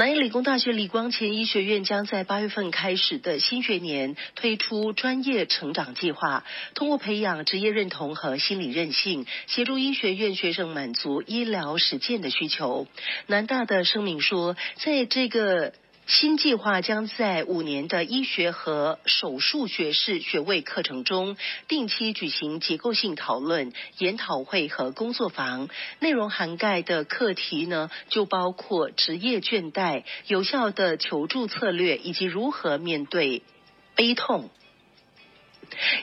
南一理工大学李光前医学院将在8月份开始的新学年推出专业成长计划，通过培养职业认同和心理韧性，协助医学院学生满足医疗实践的需求。南大的声明说，在这个新计划将在5年的医学和手术学士学位课程中，定期举行结构性讨论、研讨会和工作坊。内容涵盖的课题呢，就包括职业倦怠、有效的求助策略以及如何面对悲痛。